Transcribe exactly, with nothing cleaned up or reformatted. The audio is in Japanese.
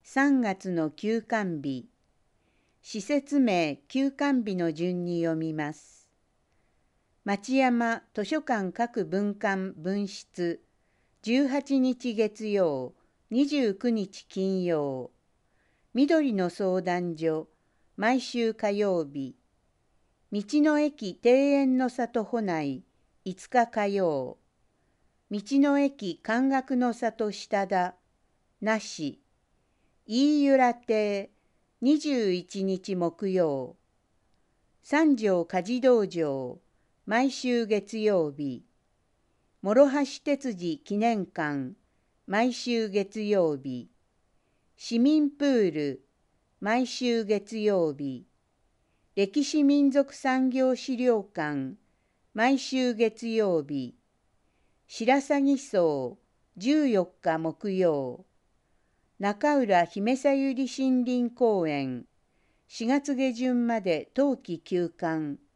さんがつの休館日、施設名休館日の順に読みます。町山図書館各分館分室、じゅうはちにち月曜、にじゅうくにち金曜。緑の相談所、毎週火曜日。道の駅庭園の里保内、いつか火曜。道の駅漢学の里下田、なし。飯浦亭、にじゅういちにち木曜。三条家事道場、毎週月曜日。諸橋哲司記念館、毎週月曜日。市民プール、毎週月曜日。歴史民族産業資料館、毎週月曜日。白鷺荘、じゅうよっか木曜。中浦姫さゆり森林公園、しがつ下旬まで冬季休館。